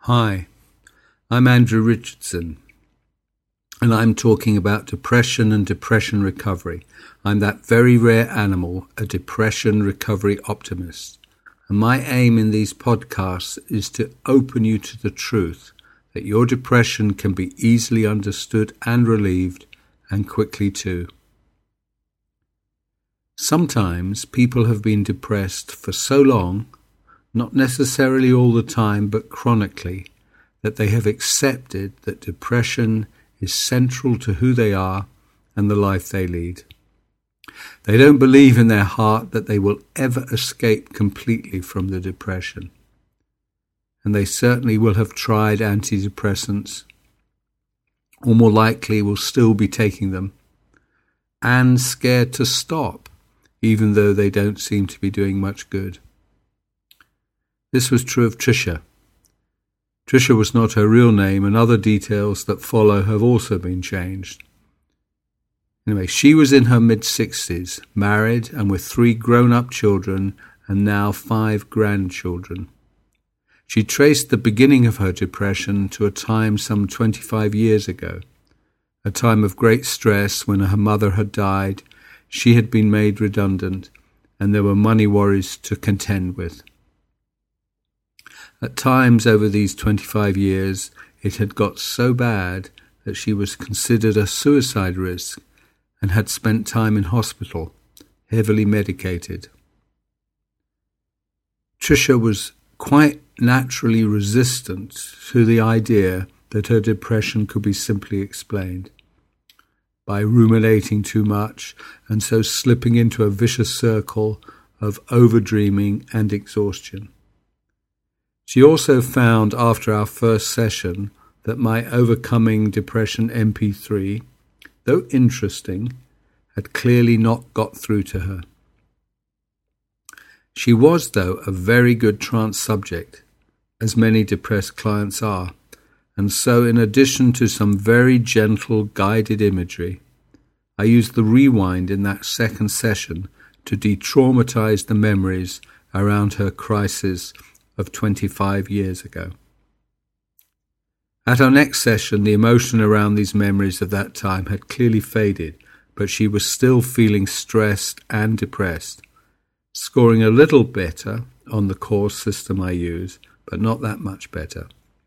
Hi, I'm Andrew Richardson, and I'm talking about depression and depression recovery. I'm that very rare animal, a depression recovery optimist. And my aim in these podcasts is to open you to the truth that your depression can be easily understood and relieved, and quickly too. Sometimes people have been depressed for so long, not necessarily all the time, but chronically, that they have accepted that depression is central to who they are and the life they lead. They don't believe in their heart that they will ever escape completely from the depression. And they certainly will have tried antidepressants, or more likely will still be taking them, and scared to stop, even though they don't seem to be doing much good. This was true of Tricia. Tricia was not her real name, and other details that follow have also been changed. Anyway, she was in her mid-60s, married and with 3 grown-up children and now 5 grandchildren. She traced the beginning of her depression to a time some 25 years ago, a time of great stress when her mother had died, she had been made redundant, and there were money worries to contend with. At times over these 25 years, it had got so bad that she was considered a suicide risk and had spent time in hospital, heavily medicated. Tricia was quite naturally resistant to the idea that her depression could be simply explained by ruminating too much and so slipping into a vicious circle of overdreaming and exhaustion. She also found after our first session that my Overcoming Depression MP3, though interesting, had clearly not got through to her. She was, though, a very good trance subject, as many depressed clients are, and so in addition to some very gentle guided imagery, I used the rewind in that second session to de-traumatize the memories around her crisis of 25 years ago. At our next session, the emotion around these memories of that time had clearly faded, but she was still feeling stressed and depressed, scoring a little better on the course system I use, but not that much better.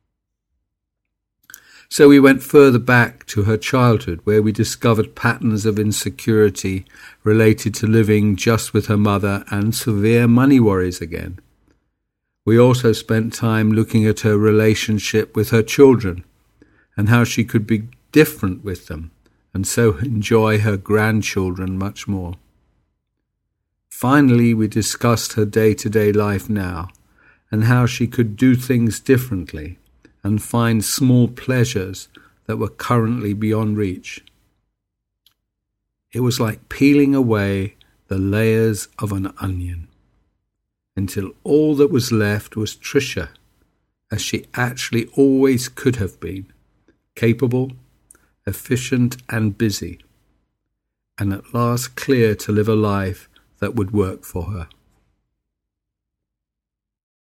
So we went further back to her childhood, where we discovered patterns of insecurity related to living just with her mother and severe money worries again. We also spent time looking at her relationship with her children and how she could be different with them and so enjoy her grandchildren much more. Finally, we discussed her day-to-day life now and how she could do things differently and find small pleasures that were currently beyond reach. It was like peeling away the layers of an onion, until all that was left was Tricia, as she actually always could have been, capable, efficient and busy, and at last clear to live a life that would work for her.